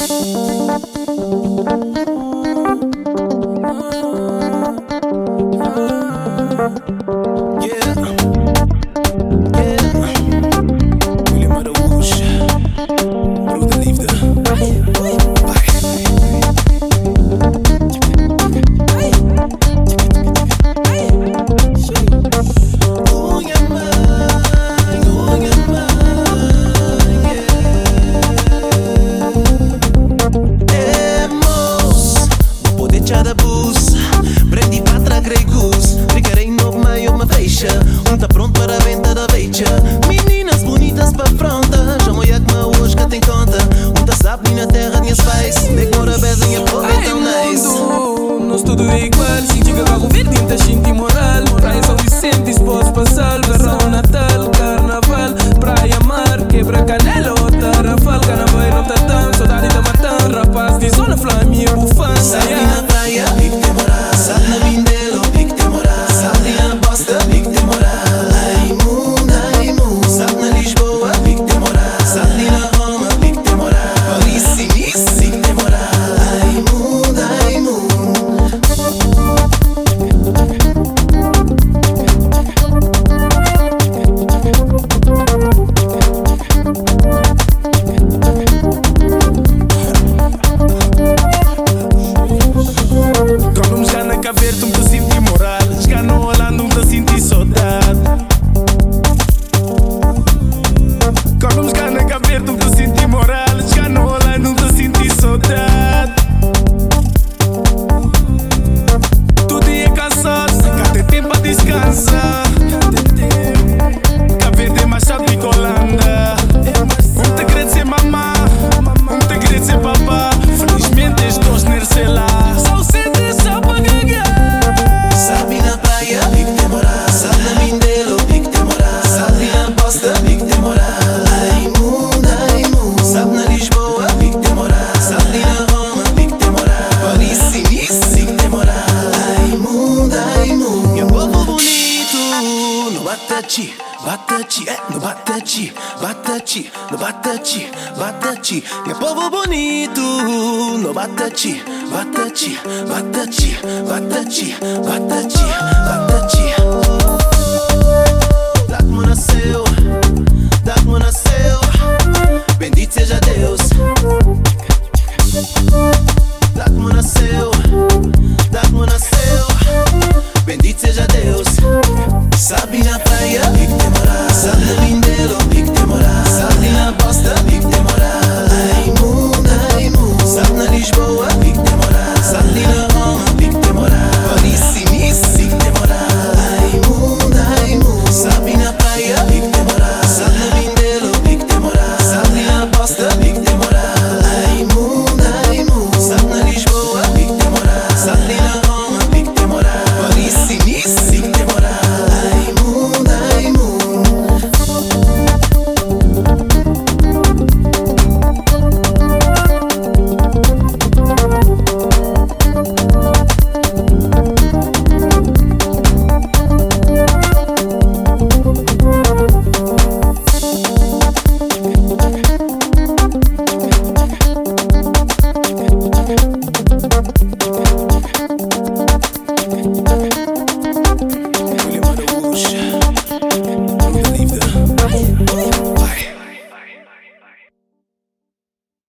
Tá pronto para a venda da beija. Meninas bonitas para fronta, já moia que me hoje que tem conta. Tá sabe nem na terra nem space. Nem que mora beza em a povo é tão nice. Nós tudo é igual. Senti que carro verde não tá senti moral. Praia São Vicente disposto para sal. Verão, Natal, Carnaval. Praia, mar, quebra canela ou tarrafal. Carnaval não tá tão, saudade da matão. Rapaz de zona, flame e bufana. Sabe na praia, pique tem moral. Sabe na Mindelo, pique tem moral. Sabe na Bosta, pique tem moral. Verde, me sinto imoral. Chegar no Holanda, me sinto saudade. Quando me chegar na Cabo Verde, me sinto imoral. Chegar no Holanda, me sinto saudade. Todo dia cansado, cá tem tempo para descansar. Cabo Verde é mais chato que Holanda. Te querer ser mamá, te querer ser papá. Felizmente estes dois nem sei lá. Batachi, batachi, no batachi, batachi, no batachi, batachi. Meu povo bonito, no batachi, batachi, batachi, batachi, batachi, batachi. Dá-me nasceu, bendito seja Deus.